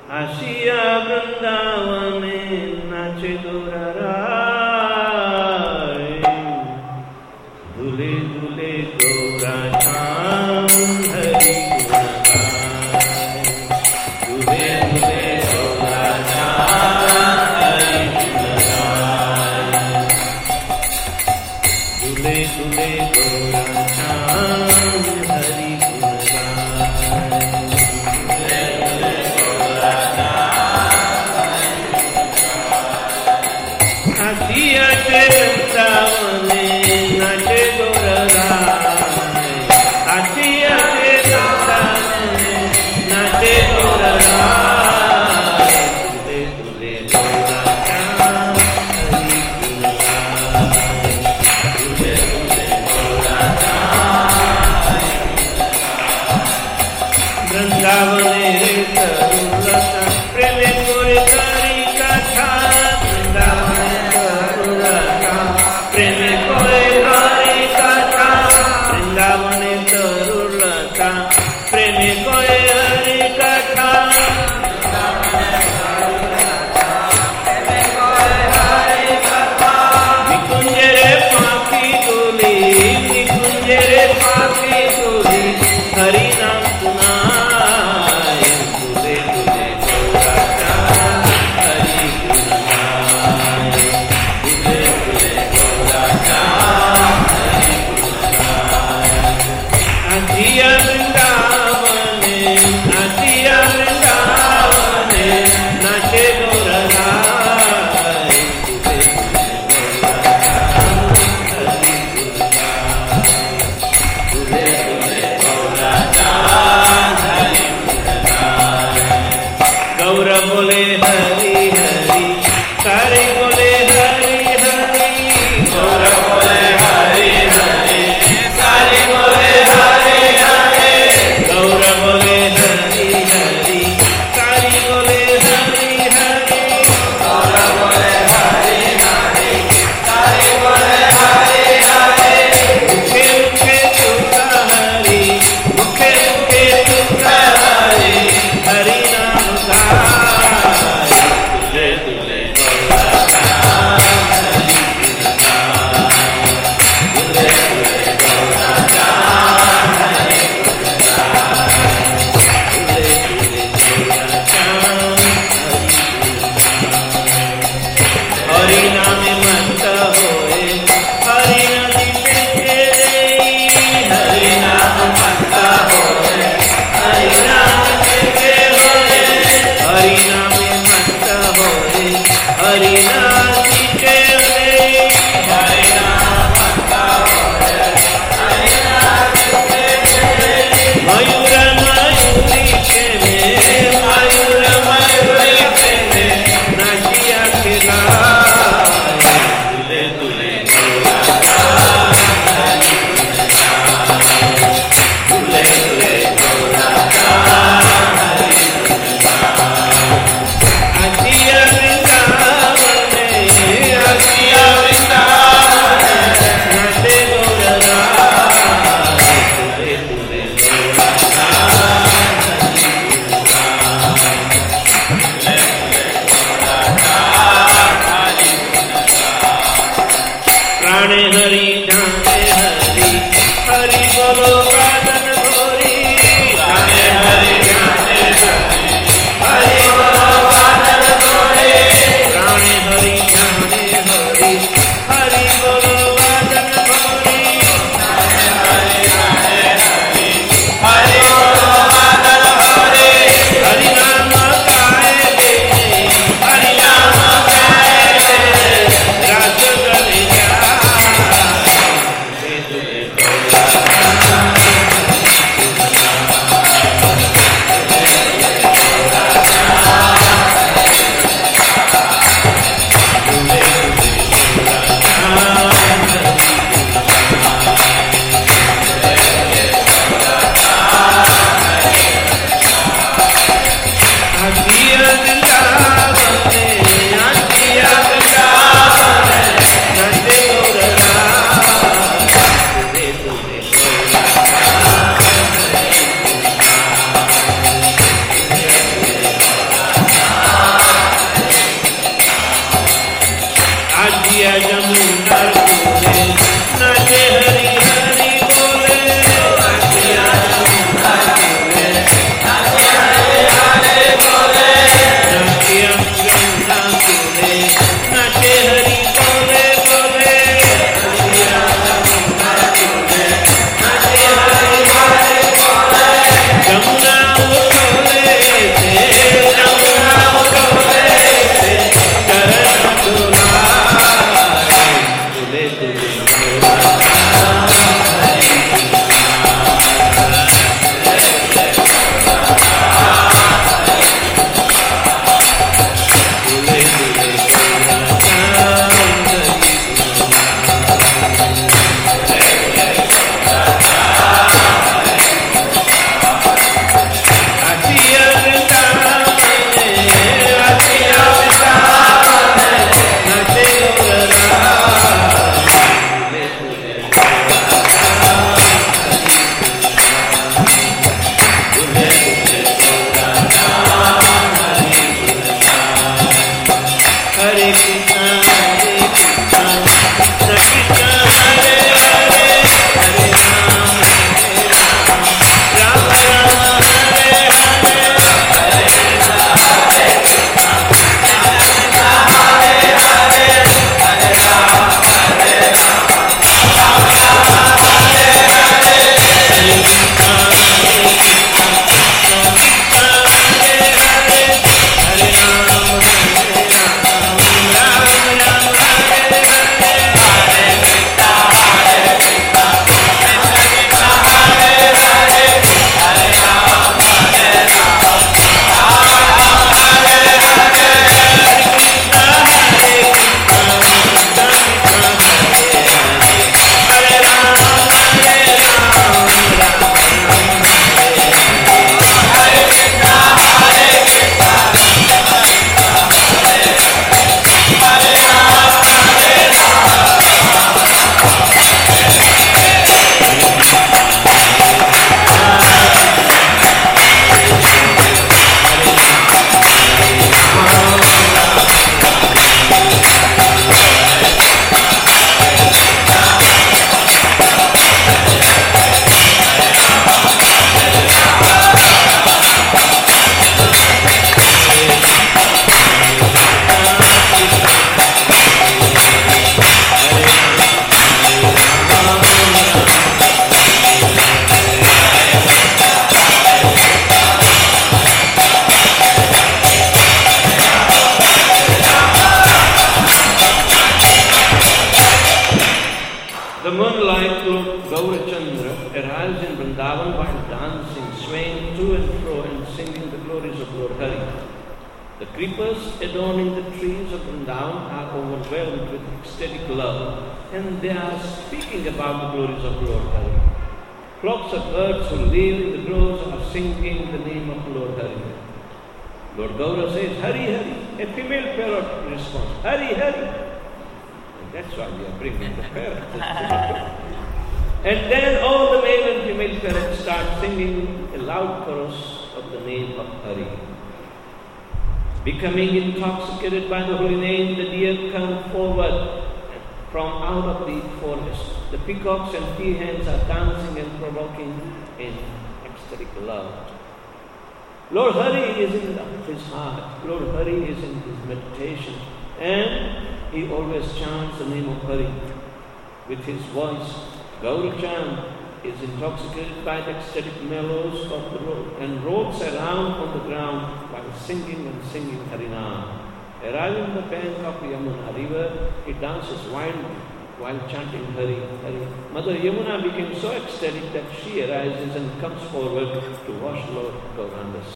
आसिया वृंदावन नाचे गौरा राय, झूले झूले गौरा श्याम हरि गुण गाय, झूले झूले गौरा श्याम हरि गुण गाय, झूले झूले गौरा श्याम हरि गुण आसिया के वृंदावन नाचे गौरा राय, आसिया के वृंदावन नाचे गौरा राय, झूले झूले गौरा श्याम हरि गुण गाय, झूले झूले गौरा श्याम हरि वृंदावन तरुलता प्रेम कोरे करी कथा, प्रेम कोरे हरि कथा, वृंदावन तरुलता प्रेम कोरे हरि कथा, निकुंज रे पाखी डोली, निकुंज रे पाखी डोली, हरि नाम सुनाय, झूले झूले गौरा श्याम हरि गुण गाय, झूले झूले गौरा श्याम हरि गुण गाय। आसिया वृंदावन, आसिया वृंदावन नाचे गौरा राय, झूले झूले गौरा श्याम हरि गुण गाय, झूले झूले गौरा श्याम हरि गुण गाय। गौर बोले हरि हरि, सारे बोले हरि हरि, गौर बोले हरि हरि, सारे बोले हरि हरि, गौर बोले हरि हरि, सारे बोले हरि हरि, गौर बोले हरि हरि, सारे बोले हरि हरि, मुखे मुखे तुका हरि, मुखे मुखे तुका हरि, हरि नाम गाय, झूले झूले गौरा श्याम हरि गुण गाय, झूले झूले गौरा श्याम हरि गुण गाय, झूले झूले गौरा श्याम हरि गुण गाय। हरि नाम मस्त होए, हरि नदी पे हरि नाम मस्त होए, हरि नाम पे होए, हरि नाम मस्त होए, हरि नासी के होए, हरि नाम मस्त होए, हरि नासी के होए, मयूर मयूरी के में, मयूर मयूरी के में नाचिया के गाय, झूले झूले गौरा श्याम हरि गुण गाय, झूले झूले गौरा श्याम हरि गुण गाय। आसिया वृंदावन, आसिया वृंदावन नाचे गौरा राय, झूले झूले गौरा श्याम हरि गुण गाय, झूले झूले गौरा श्याम हरि गुण गाय। प्राण हरि जाने हरि, हरि बोलो गाजन भोरी, प्राण हरि जाने हरि, हरि बोलो गाजन भोरी, प्राण हरि जाने हरि, हरि बोलो गाजन भोरी, प्राण हरि जाने हरि, हरि बोलो गाजन भोरी, हरि नाम गाए बेने, हरि नाम गाए बेने, राज गले जाए, Gaurachandra arrives in Vrindavan while dancing, swaying to and fro and singing the glories of Lord Hari. The creepers adorning the trees of Vrindavan are overwhelmed with ecstatic love, and they are speaking about the glories of Lord Hari. Flocks of birds who live in the groves are singing the name of Lord Hari. Lord Gaura says, Hari Hari. A female parrot responds, Hari Hari. And that's why we are bringing the parrot. And then all the male and female parrots start singing a loud chorus of the name of Hari. Becoming intoxicated by the holy name, the deer come forward from out of the forest. The peacocks and peahens are dancing and provoking in ecstatic love. Lord Hari is in his heart. Lord Hari is in his meditation. And he always chants the name of Hari with his voice. Gaurachan is intoxicated by the ecstatic mellows of the road and rolls around on the ground while singing and singing Harinam. Arriving on the bank of Yamuna river, he dances wildly while chanting Hari, Hari. Mother Yamuna became so ecstatic that she arises and comes forward to wash Lord Gauranga's